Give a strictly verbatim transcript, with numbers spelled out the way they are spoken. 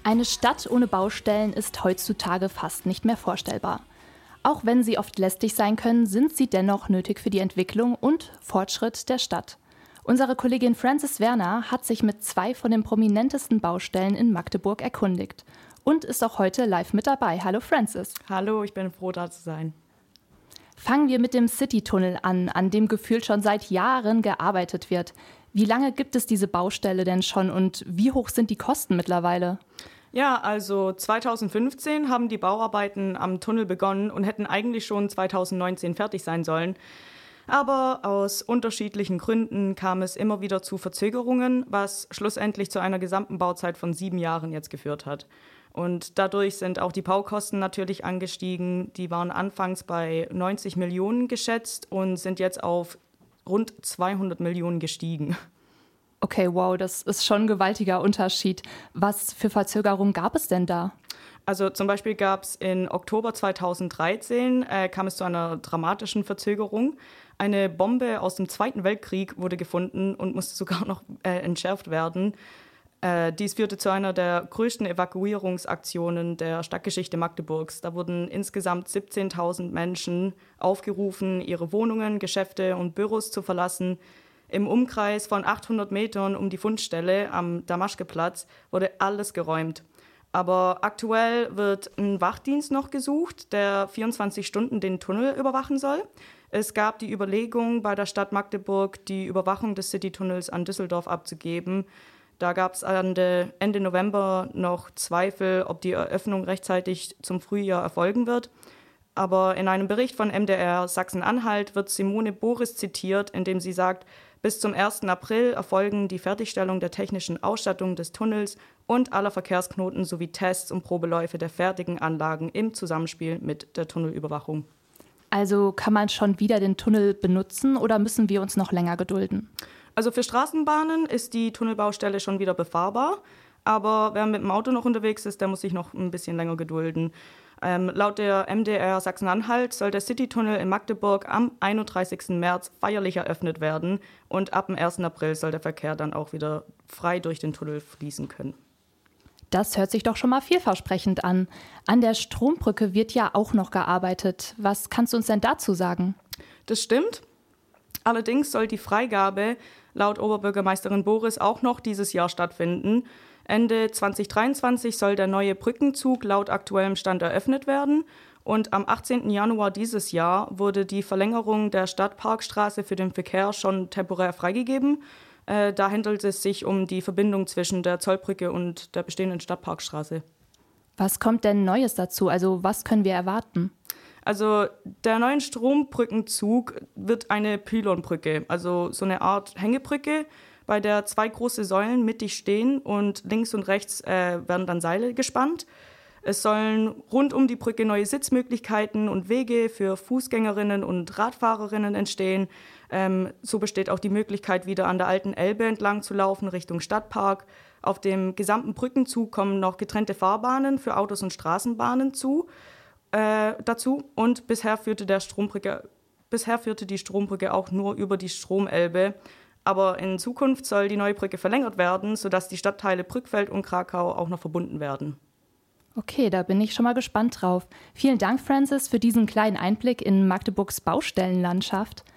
Eine Stadt ohne Baustellen ist heutzutage fast nicht mehr vorstellbar. Auch wenn sie oft lästig sein können, sind sie dennoch nötig für die Entwicklung und Fortschritt der Stadt. Unsere Kollegin Frances Werner hat sich mit zwei von den prominentesten Baustellen in Magdeburg erkundigt und ist auch heute live mit dabei. Hallo Frances. Hallo, ich bin froh, da zu sein. Fangen wir mit dem Citytunnel an, an dem gefühlt schon seit Jahren gearbeitet wird. Wie lange gibt es diese Baustelle denn schon und wie hoch sind die Kosten mittlerweile? Ja, also zweitausendfünfzehn haben die Bauarbeiten am Tunnel begonnen und hätten eigentlich schon zweitausendneunzehn fertig sein sollen. Aber aus unterschiedlichen Gründen kam es immer wieder zu Verzögerungen, was schlussendlich zu einer gesamten Bauzeit von sieben Jahren jetzt geführt hat. Und dadurch sind auch die Baukosten natürlich angestiegen. Die waren anfangs bei neunzig Millionen geschätzt und sind jetzt auf rund zweihundert Millionen gestiegen. Okay, wow, das ist schon ein gewaltiger Unterschied. Was für Verzögerungen gab es denn da? Also zum Beispiel gab es in Oktober zweitausenddreizehn, äh, kam es zu einer dramatischen Verzögerung. Eine Bombe aus dem Zweiten Weltkrieg wurde gefunden und musste sogar noch äh, entschärft werden. Äh, dies führte zu einer der größten Evakuierungsaktionen der Stadtgeschichte Magdeburgs. Da wurden insgesamt siebzehntausend Menschen aufgerufen, ihre Wohnungen, Geschäfte und Büros zu verlassen. Im Umkreis von achthundert Metern um die Fundstelle am Damaschkeplatz wurde alles geräumt. Aber aktuell wird ein Wachdienst noch gesucht, der vierundzwanzig Stunden den Tunnel überwachen soll. Es gab die Überlegung bei der Stadt Magdeburg, die Überwachung des Citytunnels an Düsseldorf abzugeben. Da gab es Ende November noch Zweifel, ob die Eröffnung rechtzeitig zum Frühjahr erfolgen wird. Aber in einem Bericht von M D R Sachsen-Anhalt wird Simone Boris zitiert, in dem sie sagt, bis zum ersten April erfolgen die Fertigstellung der technischen Ausstattung des Tunnels und aller Verkehrsknoten sowie Tests und Probeläufe der fertigen Anlagen im Zusammenspiel mit der Tunnelüberwachung. Also kann man schon wieder den Tunnel benutzen oder müssen wir uns noch länger gedulden? Also für Straßenbahnen ist die Tunnelbaustelle schon wieder befahrbar, aber wer mit dem Auto noch unterwegs ist, der muss sich noch ein bisschen länger gedulden. Ähm, laut der M D R Sachsen-Anhalt soll der Citytunnel in Magdeburg am einunddreißigsten März feierlich eröffnet werden und ab dem ersten April soll der Verkehr dann auch wieder frei durch den Tunnel fließen können. Das hört sich doch schon mal vielversprechend an. An der Strombrücke wird ja auch noch gearbeitet. Was kannst du uns denn dazu sagen? Das stimmt. Allerdings soll die Freigabe laut Oberbürgermeisterin Boris auch noch dieses Jahr stattfinden. Ende zweitausenddreiundzwanzig soll der neue Brückenzug laut aktuellem Stand eröffnet werden. Und am achtzehnten Januar dieses Jahr wurde die Verlängerung der Stadtparkstraße für den Verkehr schon temporär freigegeben. Äh, da handelt es sich um die Verbindung zwischen der Zollbrücke und der bestehenden Stadtparkstraße. Was kommt denn Neues dazu? Also was können wir erwarten? Also der neue Strombrückenzug wird eine Pylonbrücke, also so eine Art Hängebrücke, bei der zwei große Säulen mittig stehen und links und rechts äh, werden dann Seile gespannt. Es sollen rund um die Brücke neue Sitzmöglichkeiten und Wege für Fußgängerinnen und Radfahrerinnen entstehen. Ähm, so besteht auch die Möglichkeit, wieder an der alten Elbe entlang zu laufen Richtung Stadtpark. Auf dem gesamten Brückenzug kommen noch getrennte Fahrbahnen für Autos und Straßenbahnen zu. Äh, dazu und bisher führte, der Strombrücke, bisher führte die Strombrücke auch nur über die Stromelbe. Aber in Zukunft soll die neue Brücke verlängert werden, sodass die Stadtteile Brückfeld und Krakau auch noch verbunden werden. Okay, da bin ich schon mal gespannt drauf. Vielen Dank, Frances, für diesen kleinen Einblick in Magdeburgs Baustellenlandschaft.